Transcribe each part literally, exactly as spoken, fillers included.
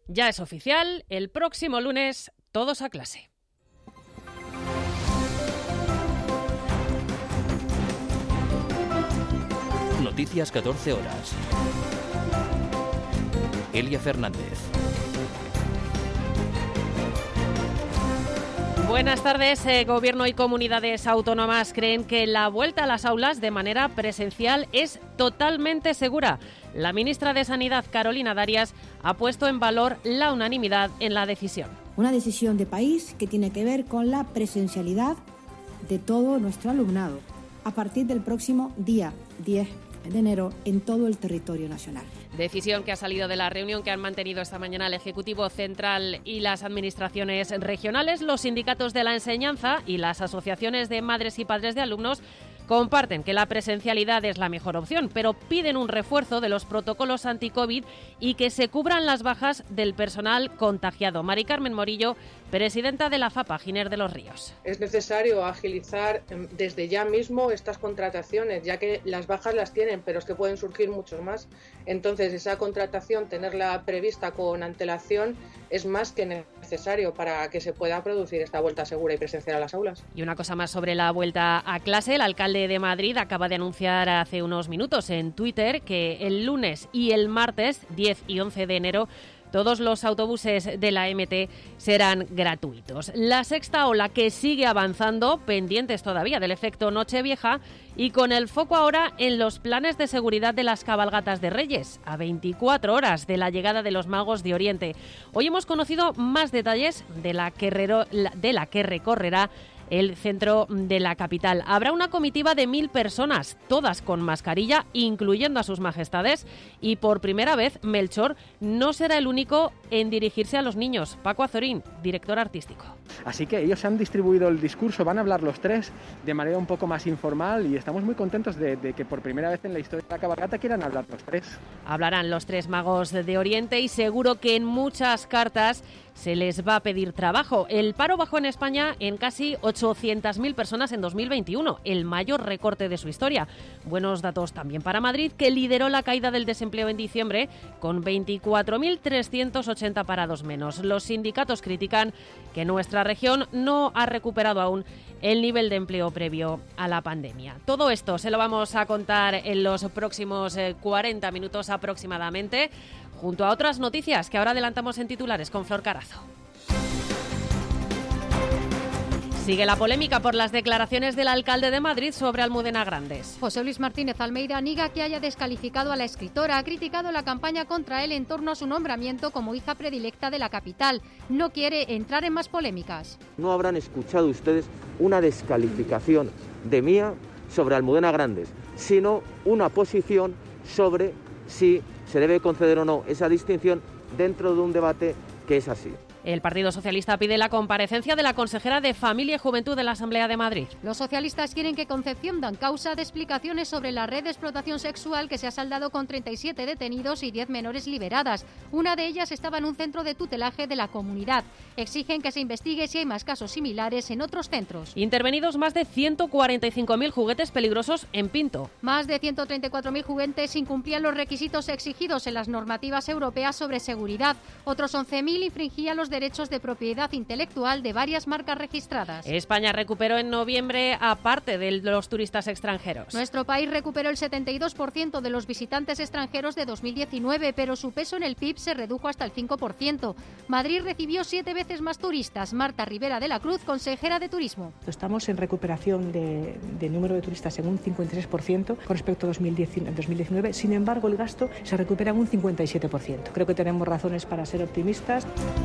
Ya es oficial, el próximo lunes todos a clase. Noticias catorce horas. Elia Fernández. Buenas tardes. Eh, Gobierno y comunidades autónomas creen que la vuelta a las aulas de manera presencial es totalmente segura. La ministra de Sanidad, Carolina Darias, ha puesto en valor la unanimidad en la decisión. Una decisión de país que tiene que ver con la presencialidad de todo nuestro alumnado a partir del próximo día diez de enero en todo el territorio nacional. Decisión que ha salido de la reunión que han mantenido esta mañana el Ejecutivo Central y las administraciones regionales. Los sindicatos de la enseñanza y las asociaciones de madres y padres de alumnos comparten que la presencialidad es la mejor opción, pero piden un refuerzo de los protocolos anti-COVID y que se cubran las bajas del personal contagiado. Mari Carmen Morillo, presidenta de la FAPA, Giner de los Ríos. Es necesario agilizar desde ya mismo estas contrataciones, ya que las bajas las tienen, pero es que pueden surgir muchos más. Entonces, esa contratación, tenerla prevista con antelación, es más que necesario para que se pueda producir esta vuelta segura y presencial a las aulas. Y una cosa más sobre la vuelta a clase. El alcalde de Madrid acaba de anunciar hace unos minutos en Twitter que el lunes y el martes diez y once de enero todos los autobuses de la M T serán gratuitos. La sexta ola que sigue avanzando, pendientes todavía del efecto Nochevieja y con el foco ahora en los planes de seguridad de las cabalgatas de Reyes, a veinticuatro horas de la llegada de los Magos de Oriente. Hoy hemos conocido más detalles de la que, de la que recorrerá el centro de la capital. Habrá una comitiva de mil personas, todas con mascarilla, incluyendo a sus majestades, y por primera vez Melchor no será el único en dirigirse a los niños. Paco Azorín, director artístico. Así que ellos han distribuido el discurso, van a hablar los tres de manera un poco más informal y estamos muy contentos de, de que por primera vez en la historia de la cabalgata quieran hablar los tres. Hablarán los tres Magos de Oriente y seguro que en muchas cartas se les va a pedir trabajo. El paro bajó en España en casi ochocientas mil personas en dos mil veintiuno, el mayor recorte de su historia. Buenos datos también para Madrid, que lideró la caída del desempleo en diciembre con veinticuatro mil trescientos ochenta parados menos. Los sindicatos critican que nuestra región no ha recuperado aún el nivel de empleo previo a la pandemia. Todo esto se lo vamos a contar en los próximos cuarenta minutos aproximadamente, junto a otras noticias que ahora adelantamos en titulares con Flor Carazo. Sigue la polémica por las declaraciones del alcalde de Madrid sobre Almudena Grandes. José Luis Martínez Almeida niega que haya descalificado a la escritora. Ha criticado la campaña contra él en torno a su nombramiento como hija predilecta de la capital. No quiere entrar en más polémicas. No habrán escuchado ustedes una descalificación de mía sobre Almudena Grandes, sino una posición sobre si se debe conceder o no esa distinción dentro de un debate que es así. El Partido Socialista pide la comparecencia de la consejera de Familia y Juventud de la Asamblea de Madrid. Los socialistas quieren que Concepción Dancausa dé explicaciones sobre la red de explotación sexual que se ha saldado con treinta y siete detenidos y diez menores liberadas. Una de ellas estaba en un centro de tutelaje de la comunidad. Exigen que se investigue si hay más casos similares en otros centros. Intervenidos más de ciento cuarenta y cinco mil juguetes peligrosos en Pinto. Más de ciento treinta y cuatro mil juguetes incumplían los requisitos exigidos en las normativas europeas sobre seguridad. Otros once mil infringían los derechos de propiedad intelectual de varias marcas registradas. España recuperó en noviembre a parte de los turistas extranjeros. Nuestro país recuperó el setenta y dos por ciento de los visitantes extranjeros de dos mil diecinueve, pero su peso en el P I B se redujo hasta el cinco por ciento. Madrid recibió siete veces más turistas. Marta Rivera de la Cruz, consejera de Turismo. Estamos en recuperación de, de número de turistas en un cincuenta y tres por ciento con respecto a dos mil diecinueve. Sin embargo, el gasto se recupera en un cincuenta y siete por ciento. Creo que tenemos razones para ser optimistas.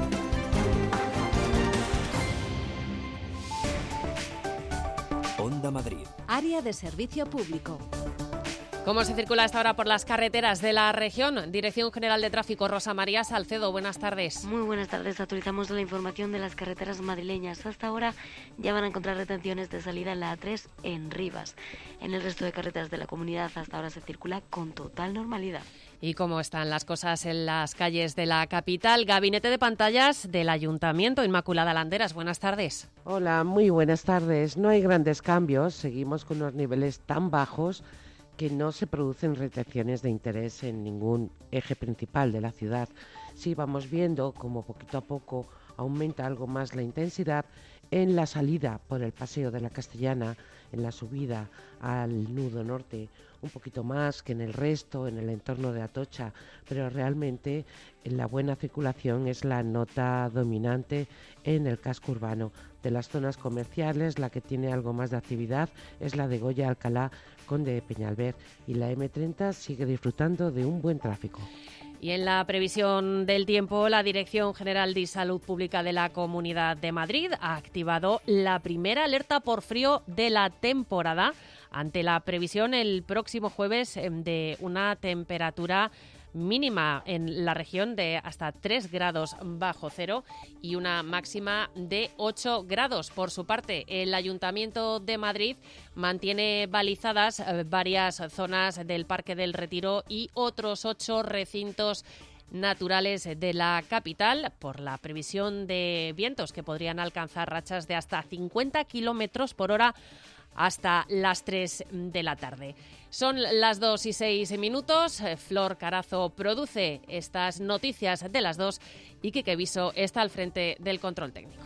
Onda Madrid. Área de servicio público. ¿Cómo se circula hasta ahora por las carreteras de la región? Dirección General de Tráfico, Rosa María Salcedo, buenas tardes. Muy buenas tardes, actualizamos la información de las carreteras madrileñas. Hasta ahora ya van a encontrar retenciones de salida en la A tres en Rivas. En el resto de carreteras de la comunidad hasta ahora se circula con total normalidad. ¿Y cómo están las cosas en las calles de la capital? Gabinete de pantallas del Ayuntamiento, Inmaculada Landeras, buenas tardes. Hola, muy buenas tardes. No hay grandes cambios, seguimos con unos niveles tan bajos que no se producen retenciones de interés en ningún eje principal de la ciudad. sí vamos viendo como poquito a poco aumenta algo más la intensidad en la salida por el Paseo de la Castellana, en la subida al nudo norte, un poquito más que en el resto, en el entorno de Atocha, pero realmente la buena circulación es la nota dominante en el casco urbano. De las zonas comerciales, la que tiene algo más de actividad es la de Goya, Alcalá, Conde de Peñalver, y la eme treinta sigue disfrutando de un buen tráfico. Y en la previsión del tiempo, la Dirección General de Salud Pública de la Comunidad de Madrid ha activado la primera alerta por frío de la temporada ante la previsión el próximo jueves de una temperatura mínima en la región de hasta tres grados bajo cero y una máxima de ocho grados. Por su parte, el Ayuntamiento de Madrid mantiene balizadas varias zonas del Parque del Retiro y otros ocho recintos naturales de la capital por la previsión de vientos que podrían alcanzar rachas de hasta cincuenta kilómetros por hora hasta las tres de la tarde. Son las dos y seis minutos. Flor Carazo produce estas noticias de las dos y Quique Viso está al frente del control técnico.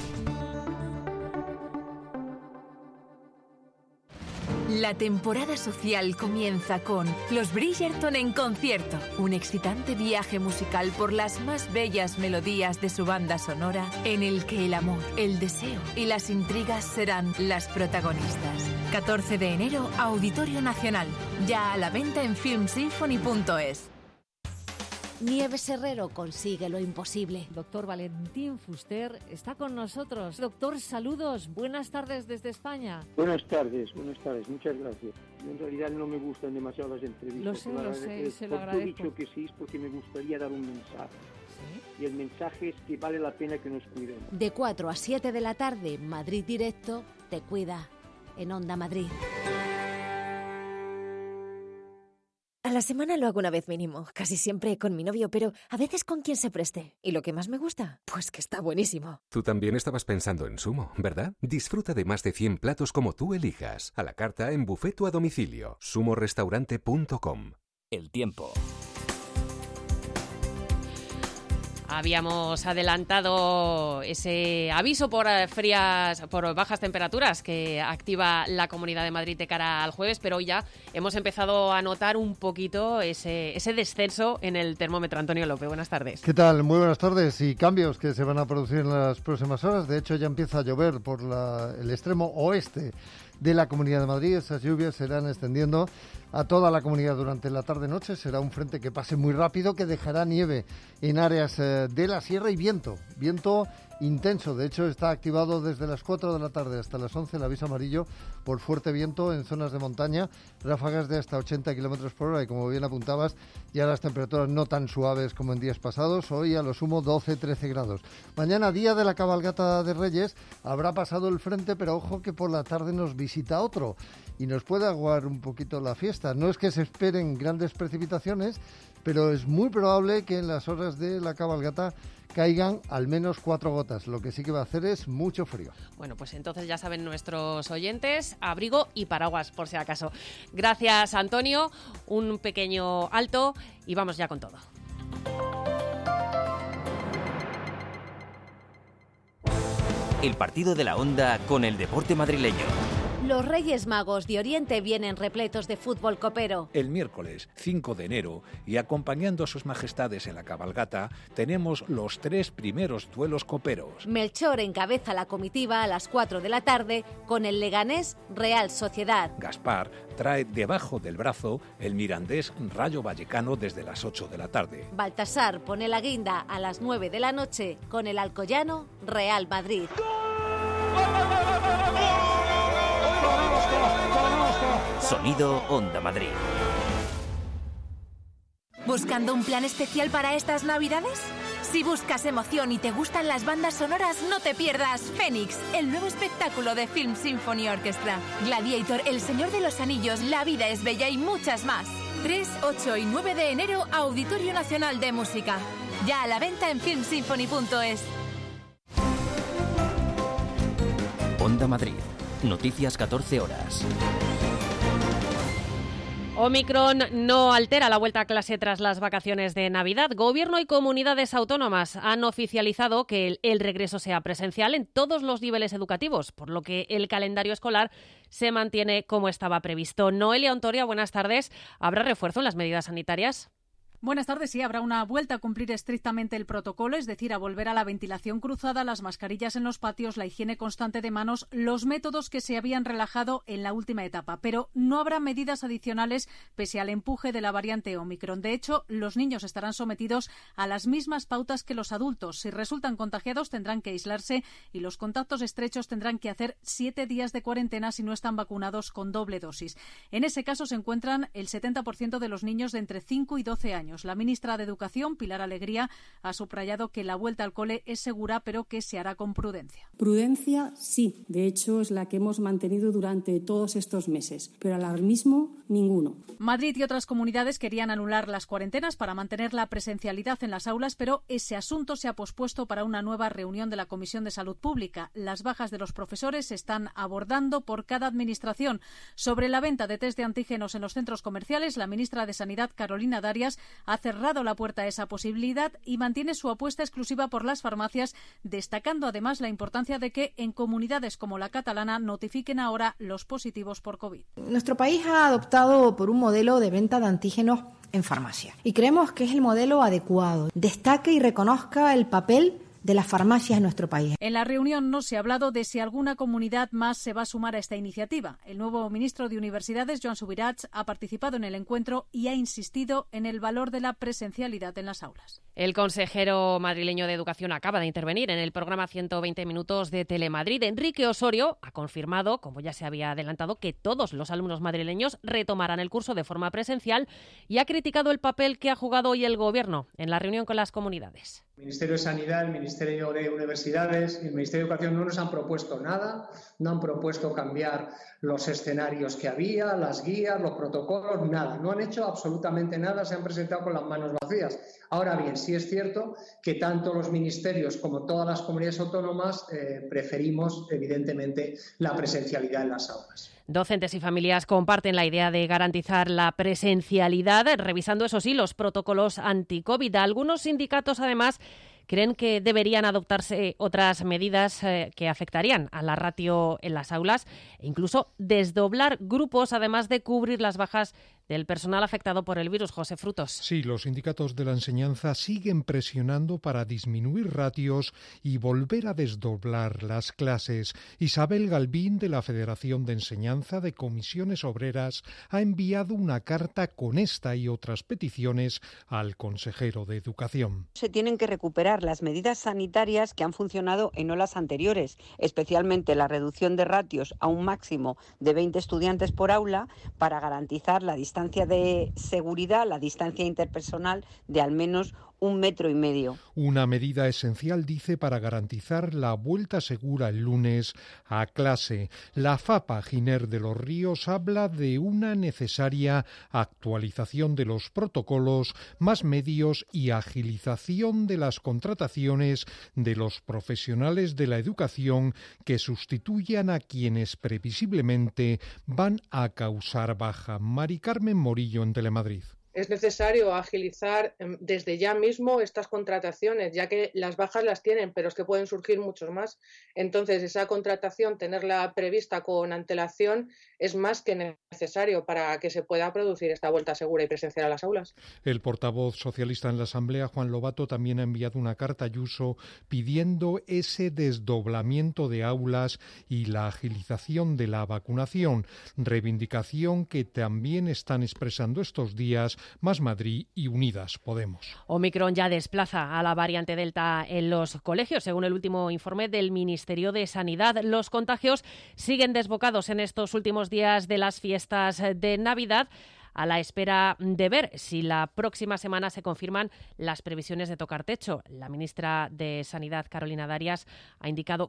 La temporada social comienza con Los Bridgerton en concierto, un excitante viaje musical por las más bellas melodías de su banda sonora, en el que el amor, el deseo y las intrigas serán las protagonistas. catorce de enero, Auditorio Nacional, ya a la venta en film symphony punto es. Nieves Herrero consigue lo imposible. Doctor Valentín Fuster está con nosotros. Doctor, saludos. Buenas tardes desde España. Buenas tardes, buenas tardes. Muchas gracias. Yo en realidad no me gustan demasiado las entrevistas. Lo sé, lo sé, se lo agradezco. He dicho que sí es porque me gustaría dar un mensaje. ¿Sí? Y el mensaje es que vale la pena que nos cuidemos. De cuatro a siete de la tarde, Madrid Directo te cuida en Onda Madrid. A la semana lo hago una vez mínimo, casi siempre con mi novio, pero a veces con quien se preste. ¿Y lo que más me gusta? Pues que está buenísimo. Tú también estabas pensando en Sumo, ¿verdad? Disfruta de más de cien platos como tú elijas. A la carta, en buffet o a domicilio. sumo restaurante punto com. El tiempo. Habíamos adelantado ese aviso por frías, por bajas temperaturas que activa la Comunidad de Madrid de cara al jueves, pero hoy ya hemos empezado a notar un poquito ese, ese descenso en el termómetro. Antonio López, buenas tardes. ¿Qué tal? Muy buenas tardes. Y cambios que se van a producir en las próximas horas. De hecho, ya empieza a llover por la, el extremo oeste de la Comunidad de Madrid. Esas lluvias se irán extendiendo a toda la comunidad durante la tarde-noche. Será un frente que pase muy rápido, que dejará nieve en áreas eh, de la sierra y viento, viento intenso. De hecho, está activado desde las cuatro de la tarde hasta las once el aviso amarillo por fuerte viento en zonas de montaña, ráfagas de hasta ochenta kilómetros por hora y, como bien apuntabas, ya las temperaturas no tan suaves como en días pasados. Hoy a lo sumo doce trece grados. Mañana, día de la cabalgata de Reyes, habrá pasado el frente, pero ojo que por la tarde nos visita otro y nos puede aguar un poquito la fiesta. No es que se esperen grandes precipitaciones, pero es muy probable que en las horas de la cabalgata caigan al menos cuatro gotas. Lo que sí que va a hacer es mucho frío. Bueno, pues entonces ya saben nuestros oyentes, abrigo y paraguas por si acaso. Gracias, Antonio. Un pequeño alto y vamos ya con todo. El partido de la Onda con el deporte madrileño. Los Reyes Magos de Oriente vienen repletos de fútbol copero. El miércoles cinco de enero, y acompañando a sus majestades en la cabalgata, tenemos los tres primeros duelos coperos. Melchor encabeza la comitiva a las cuatro de la tarde con el Leganés Real Sociedad. Gaspar trae debajo del brazo el Mirandés Rayo Vallecano desde las ocho de la tarde. Baltasar pone la guinda a las nueve de la noche con el Alcoyano Real Madrid. Sonido Onda Madrid. ¿Buscando un plan especial para estas Navidades? Si buscas emoción y te gustan las bandas sonoras, no te pierdas Fénix, el nuevo espectáculo de Film Symphony Orchestra. Gladiator, El Señor de los Anillos, La vida es bella y muchas más. tres, ocho y nueve de enero, Auditorio Nacional de Música. Ya a la venta en film symphony punto es. Onda Madrid. Noticias catorce horas. Omicron no altera la vuelta a clase tras las vacaciones de Navidad. Gobierno y comunidades autónomas han oficializado que el, el regreso sea presencial en todos los niveles educativos, por lo que el calendario escolar se mantiene como estaba previsto. Noelia Ontoria, buenas tardes. ¿Habrá refuerzo en las medidas sanitarias? Buenas tardes. Sí, habrá una vuelta a cumplir estrictamente el protocolo, es decir, a volver a la ventilación cruzada, las mascarillas en los patios, la higiene constante de manos, los métodos que se habían relajado en la última etapa. Pero no habrá medidas adicionales pese al empuje de la variante Omicron. De hecho, los niños estarán sometidos a las mismas pautas que los adultos. Si resultan contagiados, tendrán que aislarse y los contactos estrechos tendrán que hacer siete días de cuarentena si no están vacunados con doble dosis. En ese caso se encuentran el setenta por ciento de los niños de entre cinco y doce años. La ministra de Educación, Pilar Alegría, ha subrayado que la vuelta al cole es segura, pero que se hará con prudencia. Prudencia, sí. De hecho, es la que hemos mantenido durante todos estos meses, pero ahora mismo ninguno. Madrid y otras comunidades querían anular las cuarentenas para mantener la presencialidad en las aulas, pero ese asunto se ha pospuesto para una nueva reunión de la Comisión de Salud Pública. Las bajas de los profesores se están abordando por cada administración. Sobre la venta de test de antígenos en los centros comerciales, la ministra de Sanidad, Carolina Darias, ha cerrado la puerta a esa posibilidad y mantiene su apuesta exclusiva por las farmacias, destacando además la importancia de que en comunidades como la catalana notifiquen ahora los positivos por COVID. Nuestro país ha adoptado por un modelo de venta de antígenos en farmacia y creemos que es el modelo adecuado. Destaque y reconozca el papel de las farmacias en nuestro país. En la reunión no se ha hablado de si alguna comunidad más se va a sumar a esta iniciativa. El nuevo ministro de Universidades, Joan Subirats, ha participado en el encuentro y ha insistido en el valor de la presencialidad en las aulas. El consejero madrileño de Educación acaba de intervenir en el programa ciento veinte minutos de Telemadrid. Enrique Osorio ha confirmado, como ya se había adelantado, que todos los alumnos madrileños retomarán el curso de forma presencial y ha criticado el papel que ha jugado hoy el Gobierno en la reunión con las comunidades. El Ministerio de Sanidad, el Ministerio de Universidades y el Ministerio de Educación no nos han propuesto nada, no han propuesto cambiar los escenarios que había, las guías, los protocolos, nada. No han hecho absolutamente nada, se han presentado con las manos vacías. Ahora bien, sí es cierto que tanto los ministerios como todas las comunidades autónomas eh, preferimos, evidentemente, la presencialidad en las aulas. Docentes y familias comparten la idea de garantizar la presencialidad, revisando, eso sí, los protocolos anti-COVID. Algunos sindicatos, además, creen que deberían adoptarse otras medidas eh, que afectarían a la ratio en las aulas e incluso desdoblar grupos, además de cubrir las bajas del personal afectado por el virus. José Frutos. Sí, los sindicatos de la enseñanza siguen presionando para disminuir ratios y volver a desdoblar las clases. Isabel Galvín, de la Federación de Enseñanza de Comisiones Obreras, ha enviado una carta con esta y otras peticiones al consejero de Educación. Se tienen que recuperar las medidas sanitarias que han funcionado en olas anteriores, especialmente la reducción de ratios a un máximo de veinte estudiantes por aula para garantizar la distancia de seguridad, la distancia interpersonal de al menos un metro y medio. Una medida esencial, dice, para garantizar la vuelta segura el lunes a clase. La FAPA Giner de los Ríos habla de una necesaria actualización de los protocolos, más medios y agilización de las contrataciones de los profesionales de la educación que sustituyan a quienes previsiblemente van a causar baja. Mari Carmen Morillo, en Telemadrid. Es necesario agilizar desde ya mismo estas contrataciones, ya que las bajas las tienen, pero es que pueden surgir muchos más. Entonces, esa contratación, tenerla prevista con antelación, es más que necesario para que se pueda producir esta vuelta segura y presencial a las aulas. El portavoz socialista en la Asamblea, Juan Lobato, también ha enviado una carta a Ayuso pidiendo ese desdoblamiento de aulas y la agilización de la vacunación, reivindicación que también están expresando estos días Más Madrid y Unidas Podemos. Omicron ya desplaza a la variante Delta en los colegios, según el último informe del Ministerio de Sanidad. Los contagios siguen desbocados en estos últimos días de las fiestas de Navidad, a la espera de ver si la próxima semana se confirman las previsiones de tocar techo. La ministra de Sanidad, Carolina Darias, ha indicado que todavía nos quedan unos días para llegar a ese pico de la curva. Eva Prat. La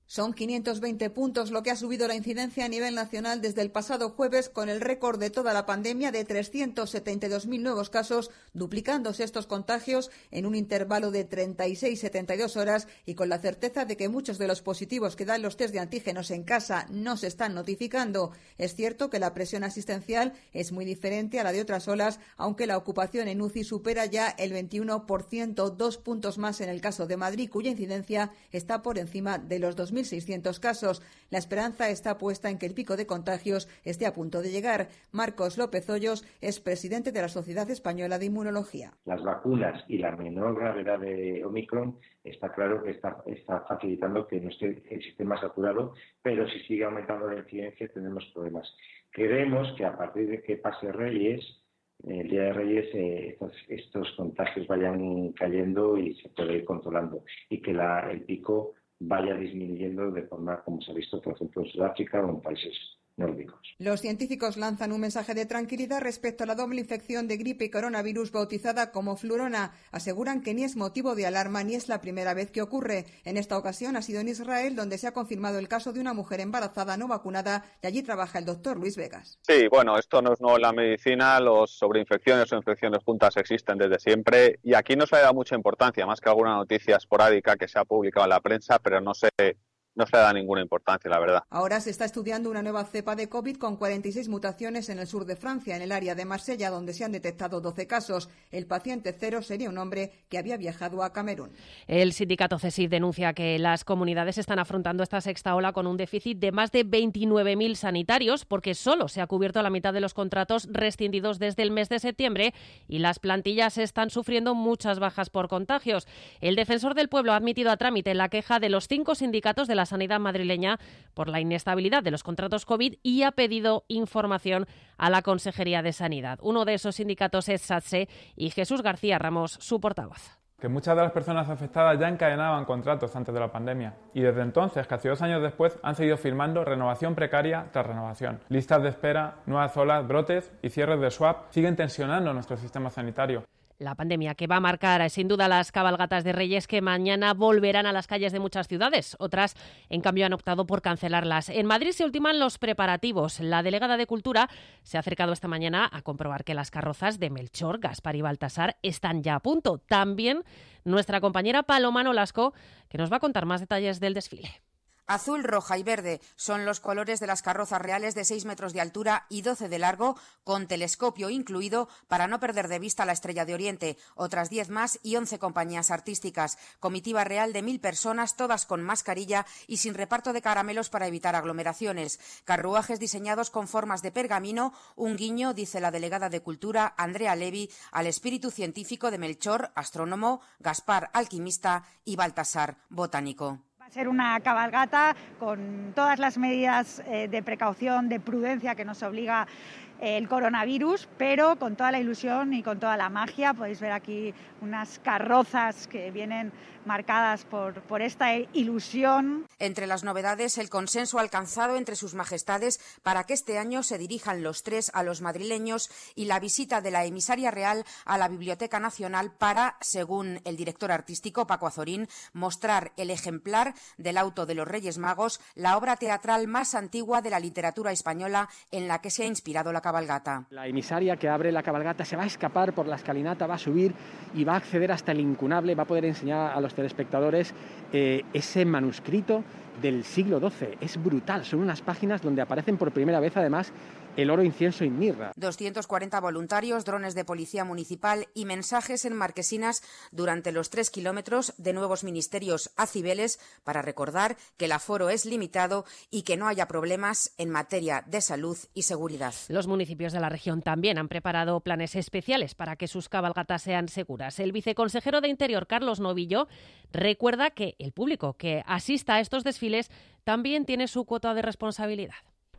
Son quinientos veinte puntos lo que ha subido la incidencia a nivel nacional desde el pasado jueves, con el récord de toda la pandemia de trescientos setenta y dos mil nuevos casos, duplicándose estos contagios en un intervalo de treinta y seis a setenta y dos horas, y con la certeza de que muchos de los positivos que dan los test de antígenos en casa no se están notificando. Es cierto que la presión asistencial es muy diferente a la de otras olas, aunque la ocupación en U C I supera ya el veintiuno por ciento, dos puntos más en el caso de Madrid, cuya incidencia está por encima de los dos mil seiscientos casos. La esperanza está puesta en que el pico de contagios esté a punto de llegar. Marcos López Hoyos es presidente de la Sociedad Española de Inmunología. Las vacunas y la menor gravedad de Omicron está claro que está, está facilitando que no esté el sistema saturado, pero si sigue aumentando la incidencia tenemos problemas. Creemos que a partir de que pase Reyes, el Día de Reyes, eh, estos, estos contagios vayan cayendo y se puede ir controlando, y que la, el pico vaya disminuyendo de forma como se ha visto, por ejemplo, en Sudáfrica o en países nórdicos. Los científicos lanzan un mensaje de tranquilidad respecto a la doble infección de gripe y coronavirus bautizada como flurona. Aseguran que ni es motivo de alarma ni es la primera vez que ocurre. En esta ocasión ha sido en Israel, donde se ha confirmado el caso de una mujer embarazada no vacunada, y allí trabaja el doctor Luis Vegas. Sí, bueno, esto no es nuevo en la medicina, los sobreinfecciones o infecciones juntas existen desde siempre, y aquí no se le da mucha importancia, más que alguna noticia esporádica que se ha publicado en la prensa, pero no se... No se le da ninguna importancia, la verdad. Ahora se está estudiando una nueva cepa de COVID con cuarenta y seis mutaciones en el sur de Francia, en el área de Marsella, donde se han detectado doce casos. El paciente cero sería un hombre que había viajado a Camerún. El sindicato CESIF denuncia que las comunidades están afrontando esta sexta ola con un déficit de más de veintinueve mil sanitarios, porque solo se ha cubierto la mitad de los contratos rescindidos desde el mes de septiembre y las plantillas están sufriendo muchas bajas por contagios. El defensor del pueblo ha admitido a trámite la queja de los cinco sindicatos de la sanidad madrileña por la inestabilidad de los contratos COVID y ha pedido información a la Consejería de Sanidad. Uno de esos sindicatos es SATSE y Jesús García Ramos, su portavoz. Que muchas de las personas afectadas ya encadenaban contratos antes de la pandemia y desde entonces, casi dos años después, han seguido firmando renovación precaria tras renovación. Listas de espera, nuevas olas, brotes y cierres de swap siguen tensionando nuestro sistema sanitario. La pandemia que va a marcar sin duda las cabalgatas de Reyes, que mañana volverán a las calles de muchas ciudades. Otras, en cambio, han optado por cancelarlas. En Madrid se ultiman los preparativos. La delegada de Cultura se ha acercado esta mañana a comprobar que las carrozas de Melchor, Gaspar y Baltasar están ya a punto. También nuestra compañera Paloma Nolasco, que nos va a contar más detalles del desfile. Azul, roja y verde son los colores de las carrozas reales de seis metros de altura y doce de largo, con telescopio incluido para no perder de vista la Estrella de Oriente, otras diez más y once compañías artísticas. Comitiva real de mil personas, todas con mascarilla y sin reparto de caramelos para evitar aglomeraciones. Carruajes diseñados con formas de pergamino, un guiño, dice la delegada de Cultura, Andrea Levi, al espíritu científico de Melchor, astrónomo, Gaspar, alquimista y Baltasar, botánico. Va a ser una cabalgata con todas las medidas eh, de precaución, de prudencia que nos obliga eh, el coronavirus, pero con toda la ilusión y con toda la magia. Podéis ver aquí unas carrozas que vienen marcadas por, por esta ilusión. Entre las novedades, el consenso alcanzado entre sus majestades para que este año se dirijan los tres a los madrileños y la visita de la emisaria real a la Biblioteca Nacional para, según el director artístico Paco Azorín, mostrar el ejemplar del Auto de los Reyes Magos, la obra teatral más antigua de la literatura española en la que se ha inspirado la cabalgata. La emisaria que abre la cabalgata se va a escapar por la escalinata, va a subir y va a acceder hasta el incunable, va a poder enseñar a los telespectadores eh, ese manuscrito del siglo doce. Es brutal, son unas páginas donde aparecen por primera vez además el oro, incienso y mirra. doscientos cuarenta voluntarios, drones de policía municipal y mensajes en marquesinas durante los tres kilómetros de nuevos ministerios a Cibeles para recordar que el aforo es limitado y que no haya problemas en materia de salud y seguridad. Los municipios de la región también han preparado planes especiales para que sus cabalgatas sean seguras. El viceconsejero de Interior, Carlos Novillo, recuerda que el público que asista a estos desfiles también tiene su cuota de responsabilidad.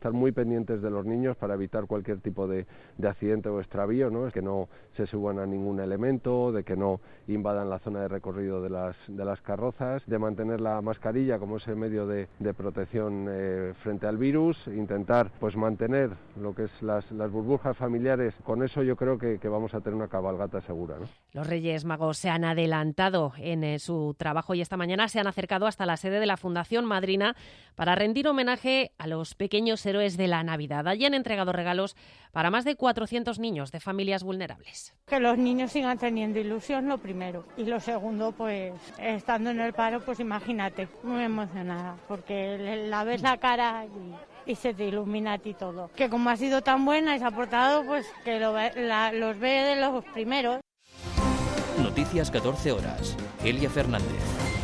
estar muy pendientes de los niños para evitar cualquier tipo de, de accidente o extravío, ¿no? Que no se suban a ningún elemento, de que no invadan la zona de recorrido de las, de las carrozas, de mantener la mascarilla como ese medio de, de protección eh, frente al virus, intentar pues mantener lo que es las, las burbujas familiares. Con eso yo creo que, que vamos a tener una cabalgata segura, ¿no? Los Reyes Magos se han adelantado en eh, su trabajo y esta mañana se han acercado hasta la sede de la Fundación Madrina para rendir homenaje a los pequeños héroes de la Navidad. Allí han entregado regalos para más de cuatrocientos niños de familias vulnerables. Que los niños sigan teniendo ilusión, lo primero. Y lo segundo, pues estando en el paro, pues imagínate, muy emocionada, porque la ves la cara y, y se te ilumina a ti todo. Que como ha sido tan buena y se ha portado, pues que lo, la, los ve de los primeros. Noticias catorce horas. Elia Fernández.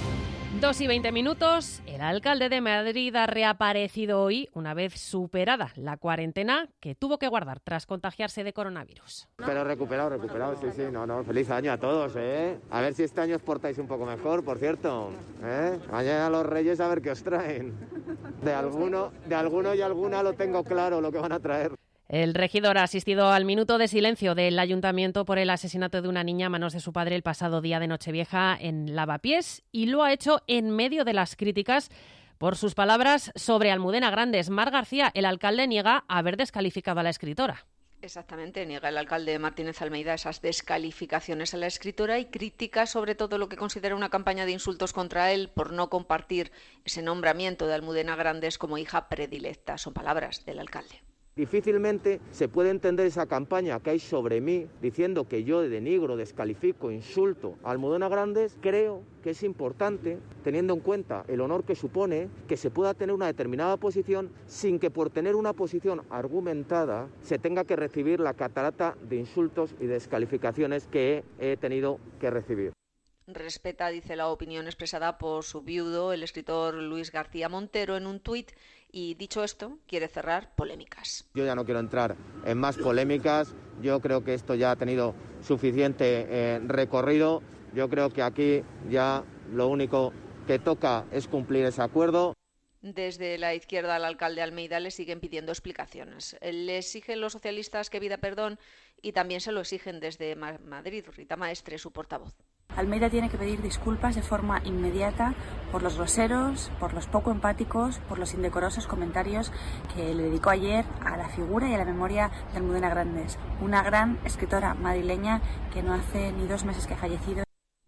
Dos y veinte minutos. El alcalde de Madrid ha reaparecido hoy, una vez superada la cuarentena que tuvo que guardar tras contagiarse de coronavirus. Pero recuperado, recuperado, sí, sí. No, no, feliz año a todos, ¿eh? A ver si este año os portáis un poco mejor, por cierto, ¿eh? Mañana los Reyes a ver qué os traen. De alguno, de alguno y alguna lo tengo claro lo que van a traer. El regidor ha asistido al minuto de silencio del ayuntamiento por el asesinato de una niña a manos de su padre el pasado día de Nochevieja en Lavapiés y lo ha hecho en medio de las críticas por sus palabras sobre Almudena Grandes. Mar García, el alcalde, niega haber descalificado a la escritora. Exactamente, niega el alcalde Martínez Almeida esas descalificaciones a la escritora y critica sobre todo lo que considera una campaña de insultos contra él por no compartir ese nombramiento de Almudena Grandes como hija predilecta. Son palabras del alcalde. Difícilmente se puede entender esa campaña que hay sobre mí diciendo que yo denigro, descalifico, insulto a Almudena Grandes. Creo que es importante, teniendo en cuenta el honor que supone, que se pueda tener una determinada posición sin que por tener una posición argumentada se tenga que recibir la catarata de insultos y descalificaciones que he tenido que recibir. Respeta, dice, la opinión expresada por su viudo, el escritor Luis García Montero, en un tuit y, dicho esto, quiere cerrar polémicas. Yo ya no quiero entrar en más polémicas. Yo creo que esto ya ha tenido suficiente eh, recorrido. Yo creo que aquí ya lo único que toca es cumplir ese acuerdo. Desde la izquierda al alcalde Almeida le siguen pidiendo explicaciones. Le exigen los socialistas que pida perdón y también se lo exigen desde Madrid. Rita Maestre, su portavoz. Almeida tiene que pedir disculpas de forma inmediata por los groseros, por los poco empáticos, por los indecorosos comentarios que le dedicó ayer a la figura y a la memoria de Almudena Grandes, una gran escritora madrileña que no hace ni dos meses que ha fallecido.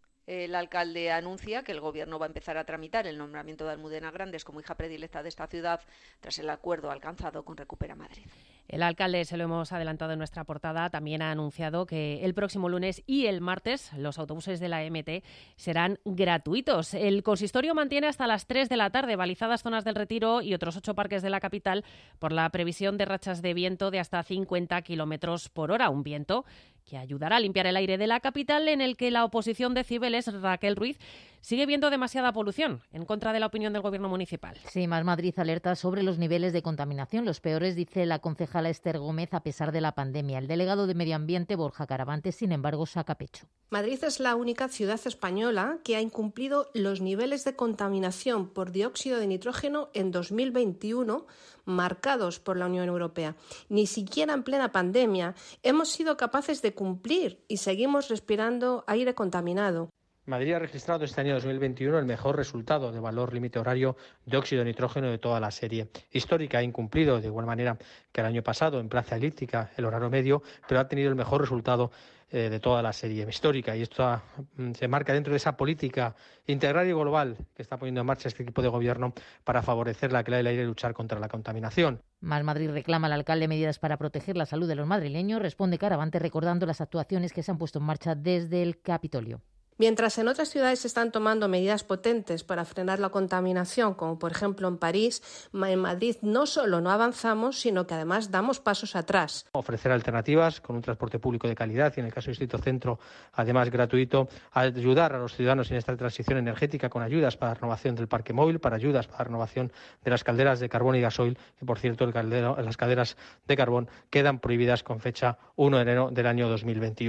El alcalde anuncia que el Gobierno va a empezar a tramitar el nombramiento de Almudena Grandes como hija predilecta de esta ciudad tras el acuerdo alcanzado con Recupera Madrid. El alcalde, se lo hemos adelantado en nuestra portada, también ha anunciado que el próximo lunes y el martes los autobuses de la M T serán gratuitos. El consistorio mantiene hasta las tres de la tarde balizadas zonas del Retiro y otros ocho parques de la capital por la previsión de rachas de viento de hasta cincuenta kilómetros por hora, un viento que ayudará a limpiar el aire de la capital, en el que la oposición de Cibeles, Raquel Ruiz, sigue viendo demasiada polución, en contra de la opinión del Gobierno municipal. Sí, Más Madrid alerta sobre los niveles de contaminación, los peores, dice la concejala Esther Gómez, a pesar de la pandemia. El delegado de Medio Ambiente, Borja Caravante, sin embargo, saca pecho. Madrid es la única ciudad española que ha incumplido los niveles de contaminación por dióxido de nitrógeno en dos mil veintiuno, marcados por la Unión Europea. Ni siquiera en plena pandemia hemos sido capaces de cumplir y seguimos respirando aire contaminado. Madrid ha registrado este año dos mil veintiuno el mejor resultado de valor límite horario de óxido de nitrógeno de toda la serie histórica. Ha incumplido de igual manera que el año pasado en Plaza Elíptica el horario medio, pero ha tenido el mejor resultado eh, de toda la serie histórica. Y esto ha, se marca dentro de esa política integral y global que está poniendo en marcha este equipo de gobierno para favorecer la calidad del aire y luchar contra la contaminación. Más Madrid reclama al alcalde medidas para proteger la salud de los madrileños. Responde Caravante recordando las actuaciones que se han puesto en marcha desde el Capitolio. Mientras en otras ciudades se están tomando medidas potentes para frenar la contaminación, como por ejemplo en París, en Madrid no solo no avanzamos, sino que además damos pasos atrás. Ofrecer alternativas con un transporte público de calidad y, en el caso del Distrito Centro, además gratuito, ayudar a los ciudadanos en esta transición energética con ayudas para la renovación del parque móvil, para ayudas para la renovación de las calderas de carbón y gasoil, que por cierto el caldero, las calderas de carbón quedan prohibidas con fecha uno de enero del año dos mil veintiuno.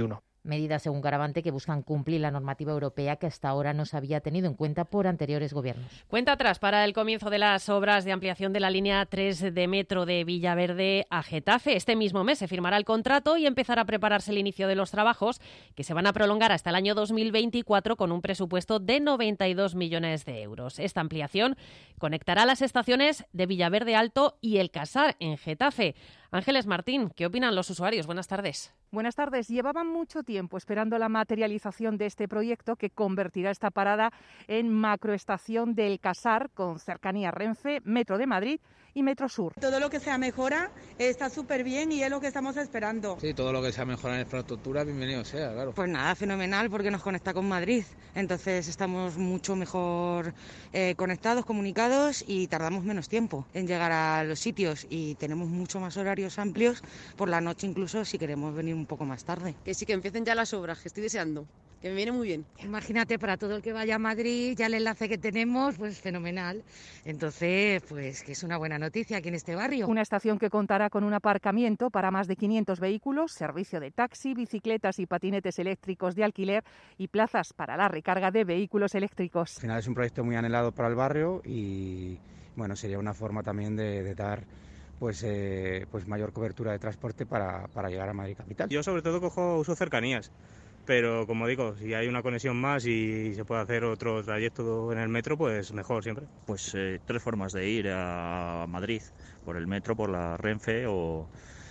Medidas, según Caravante, que buscan cumplir la normativa europea que hasta ahora no se había tenido en cuenta por anteriores gobiernos. Cuenta atrás para el comienzo de las obras de ampliación de la línea tres de metro de Villaverde a Getafe. Este mismo mes se firmará el contrato y empezará a prepararse el inicio de los trabajos, que se van a prolongar hasta el año dos mil veinticuatro con un presupuesto de noventa y dos millones de euros. Esta ampliación conectará las estaciones de Villaverde Alto y El Casar en Getafe. Ángeles Martín, ¿qué opinan los usuarios? Buenas tardes. Buenas tardes. Llevaban mucho tiempo esperando la materialización de este proyecto que convertirá esta parada en macroestación del Casar con cercanía Renfe, Metro de Madrid y Metro Sur. Todo lo que sea mejora está súper bien y es lo que estamos esperando. Sí, todo lo que sea mejorar en infraestructura, bienvenido sea, claro. Pues nada, fenomenal porque nos conecta con Madrid. Entonces estamos mucho mejor eh, conectados, comunicados y tardamos menos tiempo en llegar a los sitios y tenemos mucho más horarios amplios por la noche incluso si queremos venir un poco más tarde. Que sí, que empiecen ya las obras, que estoy deseando. Que me viene muy bien. Imagínate, para todo el que vaya a Madrid, ya el enlace que tenemos, pues fenomenal. Entonces, pues que es una buena noticia aquí en este barrio. Una estación que contará con un aparcamiento para más de quinientos vehículos, servicio de taxi, bicicletas y patinetes eléctricos de alquiler y plazas para la recarga de vehículos eléctricos. Al final es un proyecto muy anhelado para el barrio y, bueno, sería una forma también de, de dar pues eh, pues mayor cobertura de transporte para, para llegar a Madrid capital. Yo sobre todo cojo uso cercanías, pero como digo, si hay una conexión más y se puede hacer otro trayecto en el metro, pues mejor siempre. Pues eh, tres formas de ir a Madrid, por el metro, por la Renfe o...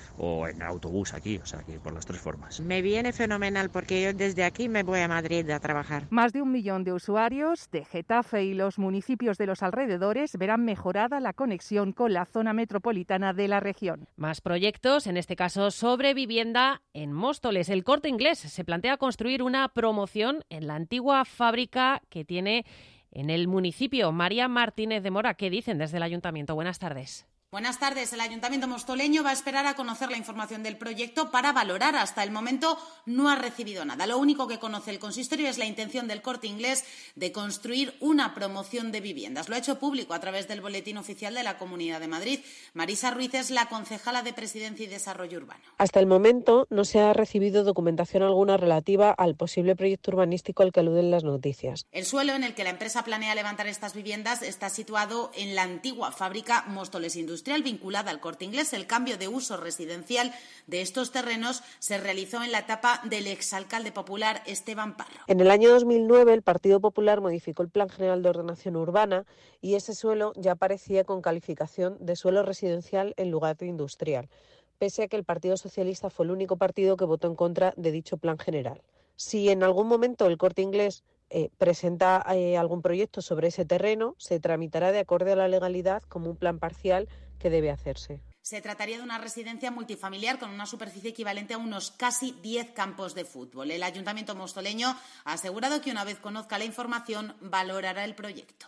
o en autobús aquí, o sea, que por las tres formas. Me viene fenomenal porque yo desde aquí me voy a Madrid a trabajar. Más de un millón de usuarios de Getafe y los municipios de los alrededores verán mejorada la conexión con la zona metropolitana de la región. Más proyectos, en este caso sobre vivienda en Móstoles. El Corte Inglés se plantea construir una promoción en la antigua fábrica que tiene en el municipio. María Martínez de Mora, ¿qué dicen desde el ayuntamiento? Buenas tardes. Buenas tardes. El Ayuntamiento mostoleño va a esperar a conocer la información del proyecto para valorar. Hasta el momento no ha recibido nada. Lo único que conoce el consistorio es la intención del Corte Inglés de construir una promoción de viviendas. Lo ha hecho público a través del Boletín Oficial de la Comunidad de Madrid. Marisa Ruiz es la concejala de Presidencia y Desarrollo Urbano. Hasta el momento no se ha recibido documentación alguna relativa al posible proyecto urbanístico al que aluden las noticias. El suelo en el que la empresa planea levantar estas viviendas está situado en la antigua fábrica Móstoles Industrial, vinculada al Corte Inglés. El cambio de uso residencial de estos terrenos se realizó en la etapa del exalcalde popular Esteban Parro. En el año dos mil nueve el Partido Popular modificó el Plan General de Ordenación Urbana y ese suelo ya aparecía con calificación de suelo residencial en lugar de industrial, pese a que el Partido Socialista fue el único partido que votó en contra de dicho plan general. Si en algún momento el Corte Inglés Eh, presenta eh, algún proyecto sobre ese terreno, se tramitará de acuerdo a la legalidad como un plan parcial que debe hacerse. Se trataría de una residencia multifamiliar con una superficie equivalente a unos casi diez campos de fútbol. El Ayuntamiento mostoleño ha asegurado que una vez conozca la información valorará el proyecto.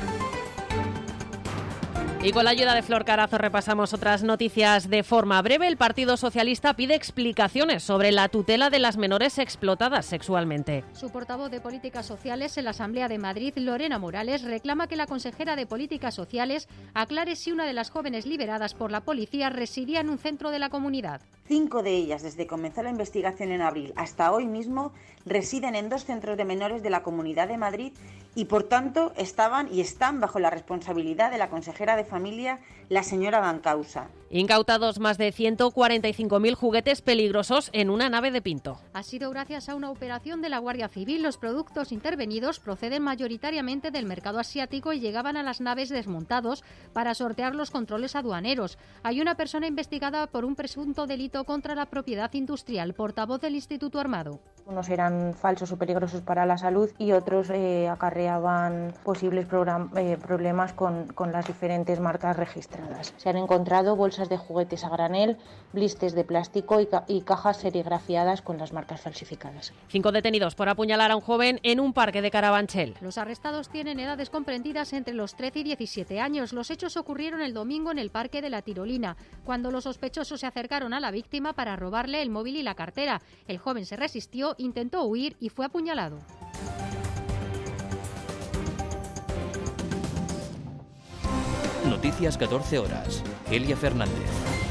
Y con la ayuda de Flor Carazo repasamos otras noticias de forma breve. El Partido Socialista pide explicaciones sobre la tutela de las menores explotadas sexualmente. Su portavoz de Políticas Sociales en la Asamblea de Madrid, Lorena Morales, reclama que la consejera de Políticas Sociales aclare si una de las jóvenes liberadas por la policía residía en un centro de la comunidad. Cinco de ellas, desde que comenzó la investigación en abril hasta hoy mismo, residen en dos centros de menores de la Comunidad de Madrid y, por tanto, estaban y están bajo la responsabilidad de la consejera de Familia, la señora Bancausa. Incautados más de ciento cuarenta y cinco mil juguetes peligrosos en una nave de Pinto. Ha sido gracias a una operación de la Guardia Civil. Los productos intervenidos proceden mayoritariamente del mercado asiático y llegaban a las naves desmontados para sortear los controles aduaneros. Hay una persona investigada por un presunto delito contra la propiedad industrial. Portavoz del Instituto Armado. Unos eran falsos o peligrosos para la salud y otros eh, acarreaban posibles program- eh, problemas con, con las diferentes marcas registradas. Se han encontrado bolsas de juguetes a granel, blistes de plástico y, ca- y cajas serigrafiadas con las marcas falsificadas. Cinco detenidos por apuñalar a un joven en un parque de Carabanchel. Los arrestados tienen edades comprendidas entre los trece y diecisiete años. Los hechos ocurrieron el domingo en el Parque de la Tirolina, cuando los sospechosos se acercaron a la víctima para robarle el móvil y la cartera. El joven se resistió, intentó huir y fue apuñalado. Noticias catorce horas. Elia Fernández.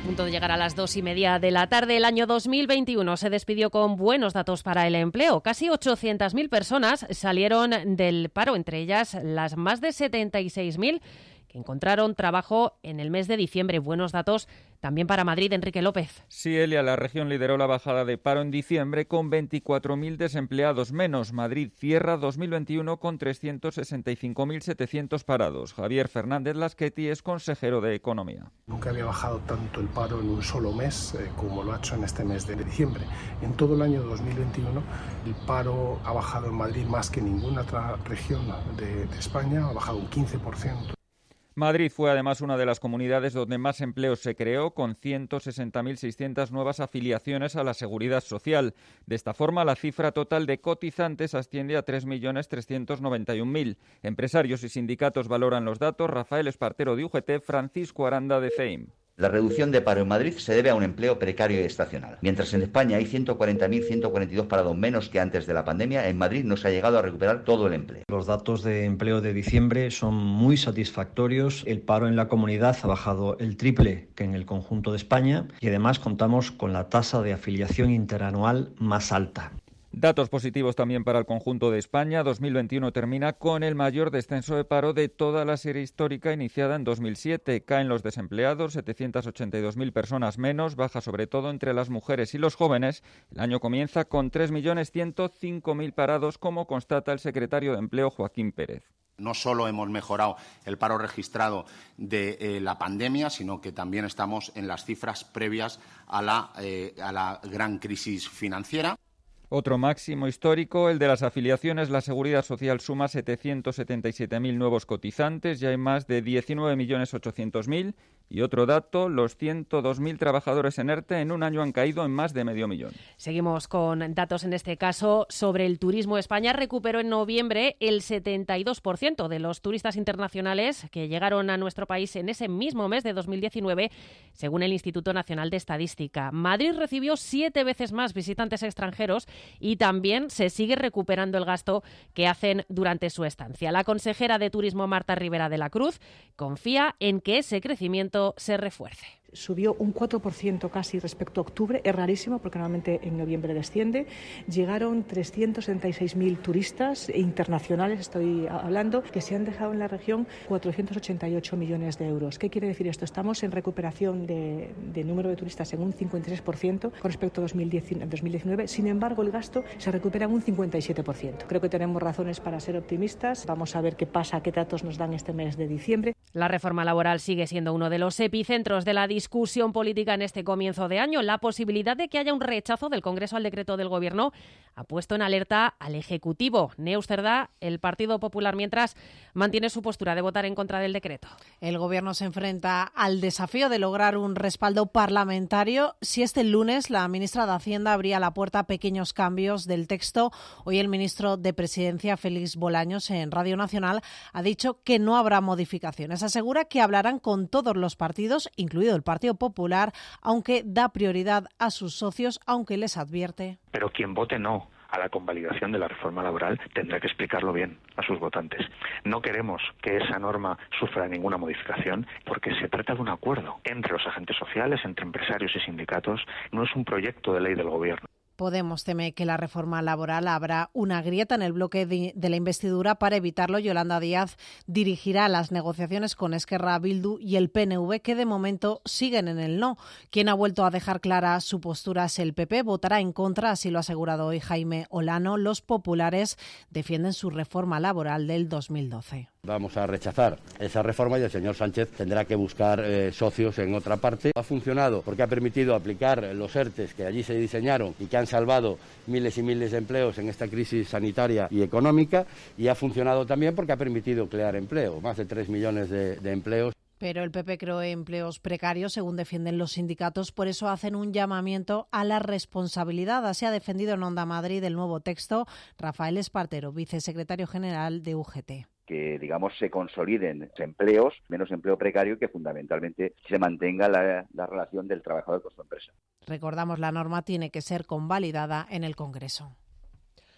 punto de llegar a las dos y media de la tarde. El año dos mil veintiuno se despidió con buenos datos para el empleo. Casi ochocientas mil personas salieron del paro, entre ellas las más de setenta y seis mil que encontraron trabajo en el mes de diciembre. Buenos datos también para Madrid. Enrique López. Sí, Elia, la región lideró la bajada de paro en diciembre con veinticuatro mil desempleados menos. Madrid cierra dos mil veintiuno con trescientos sesenta y cinco mil setecientos parados. Javier Fernández Lasqueti es consejero de Economía. Nunca había bajado tanto el paro en un solo mes eh, como lo ha hecho en este mes de diciembre. En todo el año dos mil veintiuno el paro ha bajado en Madrid más que en ninguna otra región de, de España, ha bajado un quince por ciento. Madrid fue además una de las comunidades donde más empleo se creó, con ciento sesenta mil seiscientas nuevas afiliaciones a la Seguridad Social. De esta forma, la cifra total de cotizantes asciende a tres millones trescientos noventa y un mil. Empresarios y sindicatos valoran los datos. Rafael Espartero de U G T, Francisco Aranda de C E I M. La reducción de paro en Madrid se debe a un empleo precario y estacional. Mientras en España hay ciento cuarenta mil ciento cuarenta y dos parados menos que antes de la pandemia, en Madrid no se ha llegado a recuperar todo el empleo. Los datos de empleo de diciembre son muy satisfactorios. El paro en la comunidad ha bajado el triple que en el conjunto de España y además contamos con la tasa de afiliación interanual más alta. Datos positivos también para el conjunto de España. dos mil veintiuno termina con el mayor descenso de paro de toda la serie histórica iniciada en dos mil siete. Caen los desempleados, setecientas ochenta y dos mil personas menos, baja sobre todo entre las mujeres y los jóvenes. El año comienza con tres millones ciento cinco mil parados, como constata el secretario de Empleo, Joaquín Pérez. No solo hemos mejorado el paro registrado de eh, la pandemia, sino que también estamos en las cifras previas a la, eh, a la gran crisis financiera. Otro máximo histórico, el de las afiliaciones. La Seguridad Social suma setecientos setenta y siete mil nuevos cotizantes, ya hay más de diecinueve millones ochocientos mil. Y otro dato, los ciento dos mil trabajadores en ERTE en un año han caído en más de medio millón. Seguimos con datos, en este caso, sobre el turismo. España recuperó en noviembre el setenta y dos por ciento de los turistas internacionales que llegaron a nuestro país en ese mismo mes de dos mil diecinueve, según el Instituto Nacional de Estadística. Madrid recibió siete veces más visitantes extranjeros y también se sigue recuperando el gasto que hacen durante su estancia. La consejera de Turismo, Marta Rivera de la Cruz, confía en que ese crecimiento se refuerce. Subió un cuatro por ciento casi respecto a octubre, es rarísimo porque normalmente en noviembre desciende. Llegaron trescientos setenta y seis mil turistas internacionales, estoy hablando, que se han dejado en la región cuatrocientos ochenta y ocho millones de euros. ¿Qué quiere decir esto? Estamos en recuperación de, de número de turistas en un cincuenta y tres por ciento con respecto a dos mil diecinueve. Sin embargo, el gasto se recupera en un cincuenta y siete por ciento. Creo que tenemos razones para ser optimistas. Vamos a ver qué pasa, qué datos nos dan este mes de diciembre. La reforma laboral sigue siendo uno de los epicentros de la discusión discusión política en este comienzo de año. La posibilidad de que haya un rechazo del Congreso al decreto del Gobierno ha puesto en alerta al Ejecutivo. Neus Cerdá, el Partido Popular, mientras, mantiene su postura de votar en contra del decreto. El Gobierno se enfrenta al desafío de lograr un respaldo parlamentario. Si este lunes la ministra de Hacienda abría la puerta a pequeños cambios del texto, hoy el ministro de Presidencia, Félix Bolaños, en Radio Nacional, ha dicho que no habrá modificaciones. Asegura que hablarán con todos los partidos, incluido el Partido Popular, aunque da prioridad a sus socios, aunque les advierte. Pero quien vote no a la convalidación de la reforma laboral tendrá que explicarlo bien a sus votantes. No queremos que esa norma sufra ninguna modificación porque se trata de un acuerdo entre los agentes sociales, entre empresarios y sindicatos. No es un proyecto de ley del Gobierno. Podemos teme que la reforma laboral habrá una grieta en el bloque de, de la investidura. Para evitarlo, Yolanda Díaz dirigirá las negociaciones con Esquerra, Bildu y el P N V, que de momento siguen en el no. Quien ha vuelto a dejar clara su postura es el P P. Votará en contra, así lo ha asegurado hoy Jaime Olano. Los populares defienden su reforma laboral del dos mil doce. Vamos a rechazar esa reforma y el señor Sánchez tendrá que buscar eh, socios en otra parte. Ha funcionado porque ha permitido aplicar los ERTEs que allí se diseñaron y que han salvado miles y miles de empleos en esta crisis sanitaria y económica, y ha funcionado también porque ha permitido crear empleo, más de tres millones de, de empleos. Pero el P P creó empleos precarios, según defienden los sindicatos, por eso hacen un llamamiento a la responsabilidad. Así ha defendido en Onda Madrid el nuevo texto Rafael Espartero, vicesecretario general de U G T. Que, digamos, se consoliden empleos, menos empleo precario, y que fundamentalmente se mantenga la, la relación del trabajador con su empresa. Recordamos, la norma tiene que ser convalidada en el Congreso.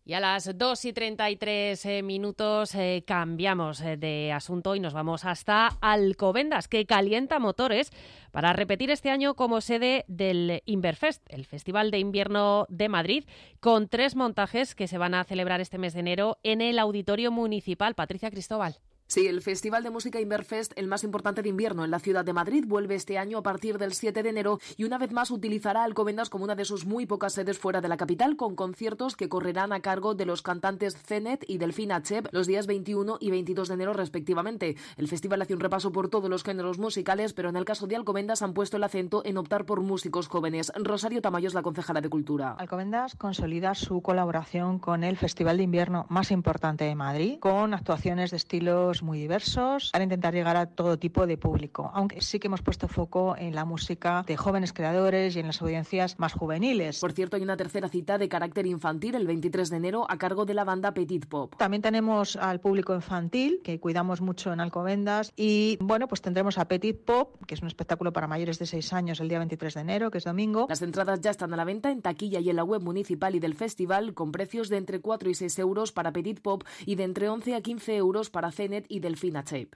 Y a las dos y treinta y tres eh, minutos eh, cambiamos eh, de asunto y nos vamos hasta Alcobendas, que calienta motores para repetir este año como sede del Inverfest, el Festival de Invierno de Madrid, con tres montajes que se van a celebrar este mes de enero en el Auditorio Municipal. Patricia Cristóbal. Sí, el Festival de Música Inverfest, el más importante de invierno en la ciudad de Madrid, vuelve este año a partir del siete de enero y una vez más utilizará Alcobendas como una de sus muy pocas sedes fuera de la capital, con conciertos que correrán a cargo de los cantantes Zenet y Delfina Cheb los días veintiuno y veintidós de enero respectivamente. El festival hace un repaso por todos los géneros musicales, pero en el caso de Alcobendas han puesto el acento en optar por músicos jóvenes. Rosario Tamayo es la concejala de Cultura. Alcobendas consolida su colaboración con el Festival de Invierno más importante de Madrid, con actuaciones de estilos muy diversos para intentar llegar a todo tipo de público, aunque sí que hemos puesto foco en la música de jóvenes creadores y en las audiencias más juveniles. Por cierto, hay una tercera cita de carácter infantil el veintitrés de enero a cargo de la banda Petit Pop. También tenemos al público infantil, que cuidamos mucho en Alcobendas, y bueno, pues tendremos a Petit Pop, que es un espectáculo para mayores de seis años, el día veintitrés de enero, que es domingo. Las entradas ya están a la venta en taquilla y en la web municipal y del festival, con precios de entre cuatro y seis euros para Petit Pop y de entre once a quince euros para Zenet y Delfina Cheb.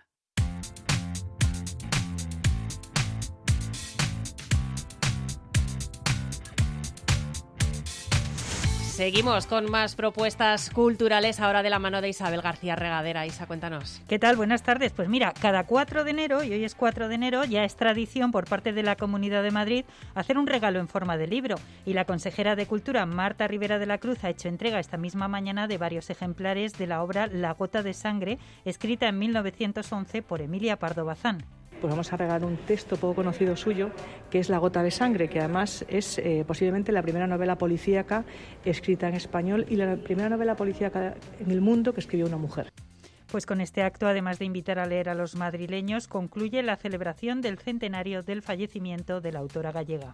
Seguimos con más propuestas culturales, ahora de la mano de Isabel García Regadera. Isa, cuéntanos. ¿Qué tal? Buenas tardes. Pues mira, cada cuatro de enero, y hoy es cuatro de enero, ya es tradición por parte de la Comunidad de Madrid hacer un regalo en forma de libro. Y la consejera de Cultura, Marta Rivera de la Cruz, ha hecho entrega esta misma mañana de varios ejemplares de la obra La gota de sangre, escrita en mil novecientos once por Emilia Pardo Bazán. Pues vamos a regalar un texto poco conocido suyo, que es La gota de sangre, que además es eh, posiblemente la primera novela policíaca escrita en español y la primera novela policíaca en el mundo que escribió una mujer. Pues con este acto, además de invitar a leer a los madrileños, concluye la celebración del centenario del fallecimiento de la autora gallega.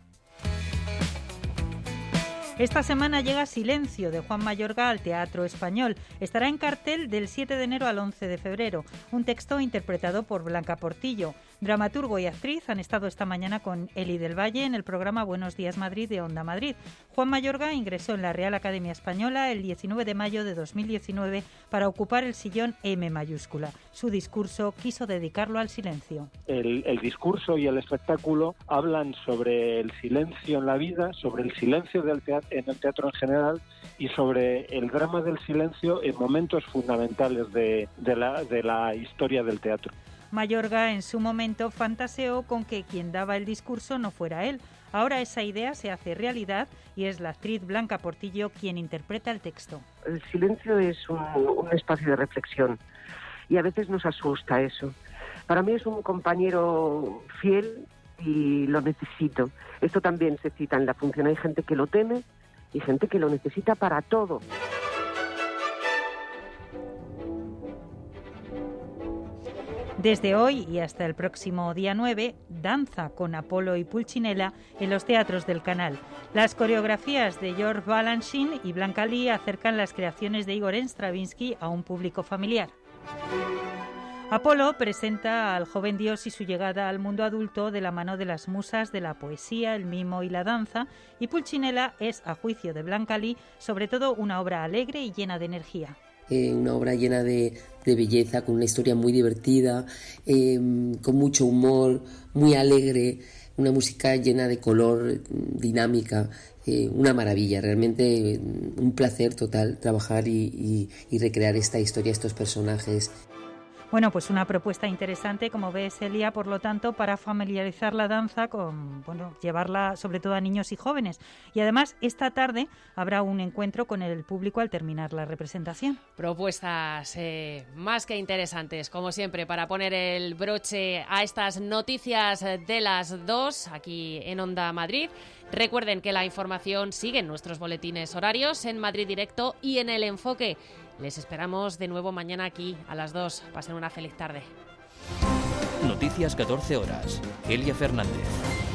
Esta semana llega Silencio, de Juan Mayorga, al Teatro Español. Estará en cartel del siete de enero al once de febrero. Un texto interpretado por Blanca Portillo. Dramaturgo y actriz han estado esta mañana con Eli del Valle en el programa Buenos Días Madrid de Onda Madrid. Juan Mayorga ingresó en la Real Academia Española el diecinueve de mayo de dos mil diecinueve para ocupar el sillón M mayúscula. Su discurso quiso dedicarlo al silencio. El, el discurso y el espectáculo hablan sobre el silencio en la vida, sobre el silencio del teatro, en el teatro en general, y sobre el drama del silencio en momentos fundamentales de, de, la, de la historia del teatro. Mayorga en su momento fantaseó con que quien daba el discurso no fuera él. Ahora esa idea se hace realidad y es la actriz Blanca Portillo quien interpreta el texto. El silencio es un, un espacio de reflexión y a veces nos asusta eso. Para mí es un compañero fiel y lo necesito. Esto también se cita en la función. Hay gente que lo teme y gente que lo necesita para todo. Desde hoy y hasta el próximo día nueve, danza con Apolo y Pulcinella en los teatros del Canal. Las coreografías de George Balanchine y Blanca Lee acercan las creaciones de Igor Stravinsky a un público familiar. Apolo presenta al joven dios y su llegada al mundo adulto de la mano de las musas de la poesía, el mimo y la danza, y Pulcinella es, a juicio de Blanca Lee, sobre todo una obra alegre y llena de energía. Eh, una obra llena de, de belleza, con una historia muy divertida, eh, con mucho humor, muy alegre, una música llena de color, dinámica, eh, una maravilla, realmente eh, un placer total trabajar y, y, y recrear esta historia, estos personajes. Bueno, pues una propuesta interesante, como ves, Elia, por lo tanto, para familiarizar la danza, con, bueno, llevarla sobre todo a niños y jóvenes. Y además, esta tarde habrá un encuentro con el público al terminar la representación. Propuestas eh, más que interesantes, como siempre, para poner el broche a estas noticias de las dos, aquí en Onda Madrid. Recuerden que la información sigue en nuestros boletines horarios, en Madrid Directo y en El Enfoque. Les esperamos de nuevo mañana aquí a las dos. Pasen una feliz tarde. Noticias catorce horas. Elia Fernández.